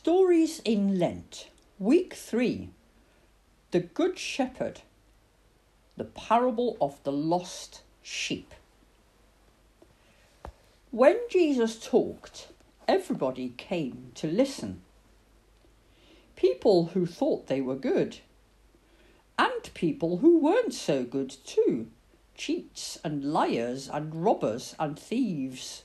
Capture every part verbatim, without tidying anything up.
Stories in Lent, Week three, The Good Shepherd, the parable of the lost sheep. When Jesus talked, everybody came to listen. People who thought they were good, and people who weren't so good too, cheats and liars and robbers and thieves.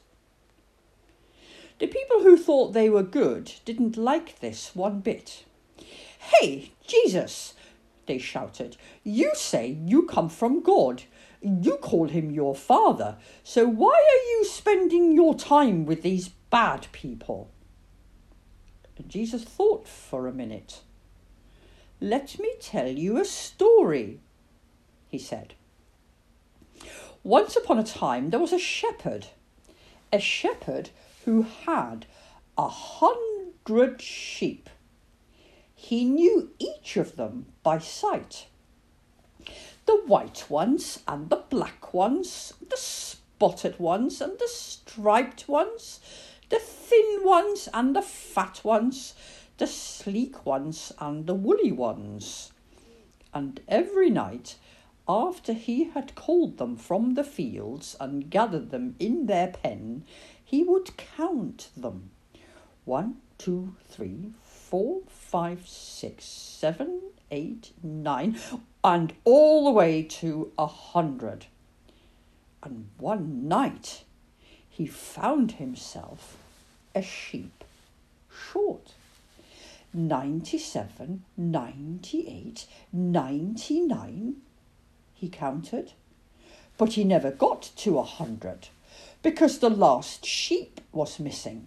The people who thought they were good didn't like this one bit. "Hey, Jesus," they shouted, "you say you come from God. You call him your father. So why are you spending your time with these bad people?" And Jesus thought for a minute. "Let me tell you a story," he said. Once upon a time there was a shepherd, a shepherd who had a hundred sheep. He knew each of them by sight. The white ones and the black ones, the spotted ones and the striped ones, the thin ones and the fat ones, the sleek ones and the woolly ones. And every night, after he had called them from the fields and gathered them in their pen, he would count them. One, two, three, four, five, six, seven, eight, nine, and all the way to a hundred. And one night he found himself a sheep short. Ninety-seven, ninety-eight, ninety-nine, he counted. But he never got to a hundred, because the last sheep was missing.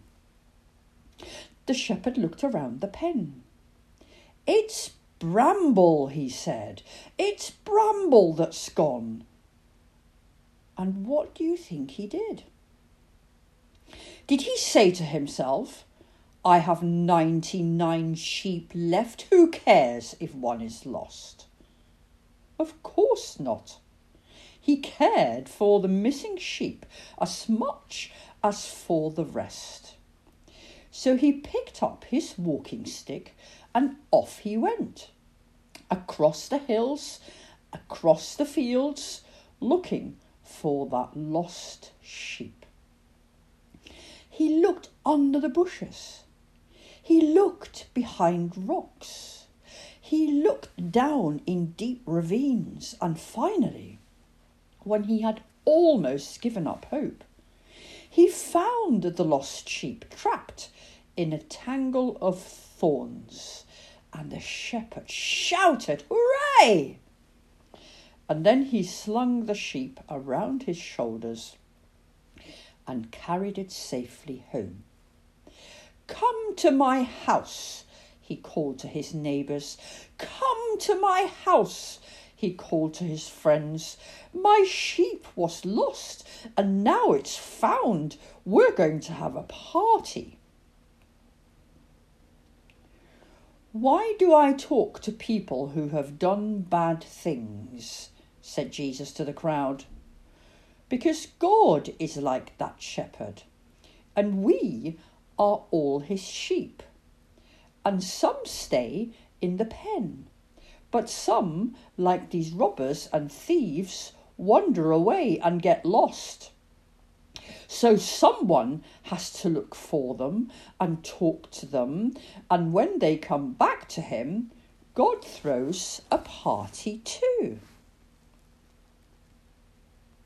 The shepherd looked around the pen. "It's Bramble," he said. "It's Bramble that's gone." And what do you think he did? Did he say to himself, "I have ninety-nine sheep left. Who cares if one is lost?" Of course not. He cared for the missing sheep as much as for the rest. So he picked up his walking stick and off he went, across the hills, across the fields, looking for that lost sheep. He looked under the bushes. He looked behind rocks. He looked down in deep ravines, and finally, when he had almost given up hope, he found the lost sheep trapped in a tangle of thorns, and the shepherd shouted, "Hooray!" And then he slung the sheep around his shoulders and carried it safely home. "Come to my house," he called to his neighbours. "Come to my house," he called to his friends. "My sheep was lost, and now it's found. We're going to have a party." "Why do I talk to people who have done bad things?" said Jesus to the crowd. "Because God is like that shepherd, and we are all his sheep. And some stay in the pen, but some, like these robbers and thieves, wander away and get lost. So someone has to look for them and talk to them, and when they come back to him, God throws a party too."